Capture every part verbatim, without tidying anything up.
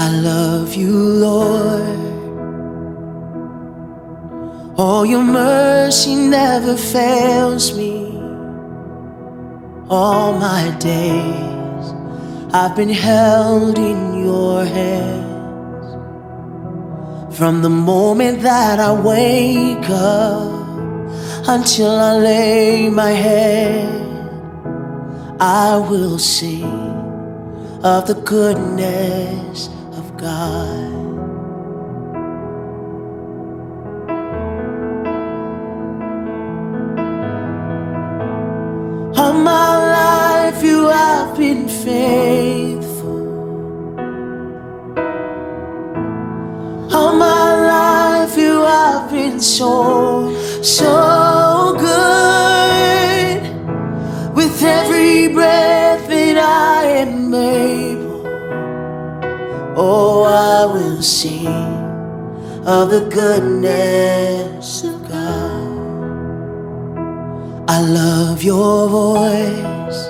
I love you, Lord. Oh, your mercy never fails me. All my days I've been held in your hands. From the moment that I wake up until I lay my head, I will sing of the goodness of God. All my life you have been faithful. All my life you have been so, so good. With every breath that I am able, oh, I will sing of the goodness of God. I love your voice.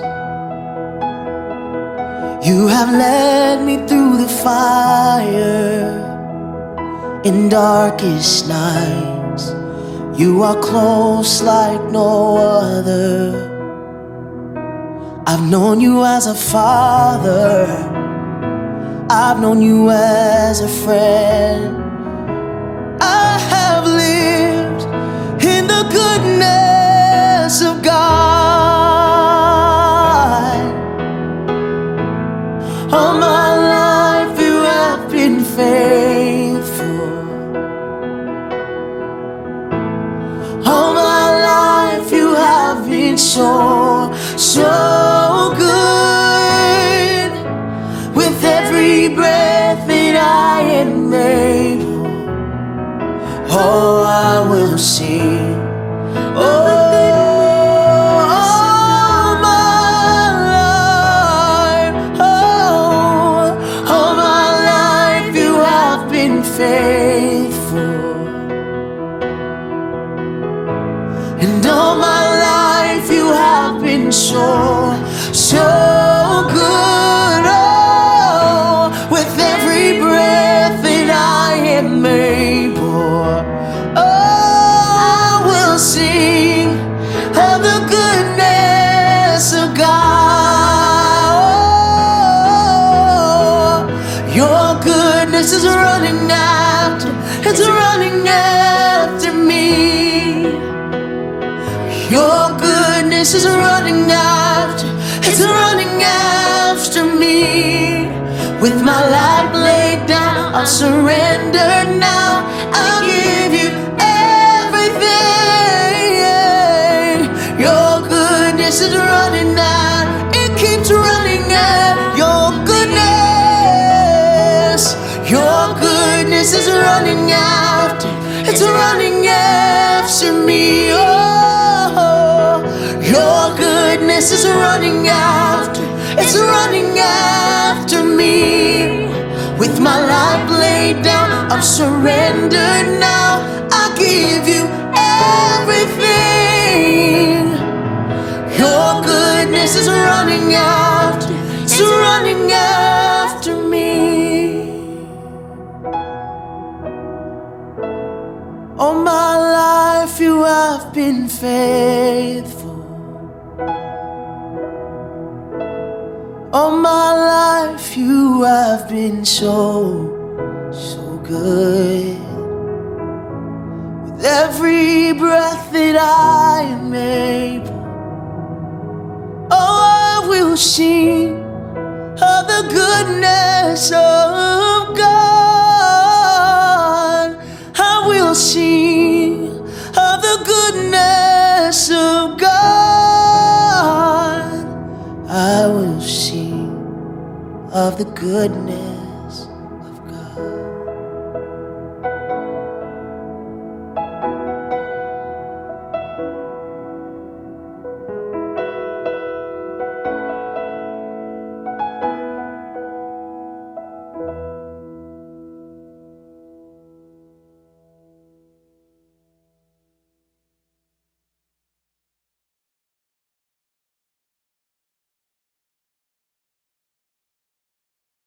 You have led me through the fire. In darkest nights, you are close like no other. I've known you as a father. I've known you as a friend. I have lived in the goodness of God. All my life you have been faithful. All my life you have been so, so good. With every breath that I am able, oh, I will sing. Oh, all my life, oh, all my life you have been faithful. And all my life you have been so, so good. Oh, with every breath that I am able, oh, I will sing of the goodness of God. Oh, your goodness is running after, it's running after me. Your goodness is running after, it's running after me. With my life laid down, I'll surrender now. I'll give you everything. Your goodness is running out, it keeps running out. Your goodness, your goodness is running after, it's running after me. Oh, your goodness is running after, it's running after me. With my life laid down, I'm surrendered now. I give you everything. Your goodness is running after, it's running after me. All my life you have been faithful. All my life you have been so, so good. With every breath that I am able, oh, I will sing of the goodness of God. I will sing of the goodness of God. I will sing of the goodness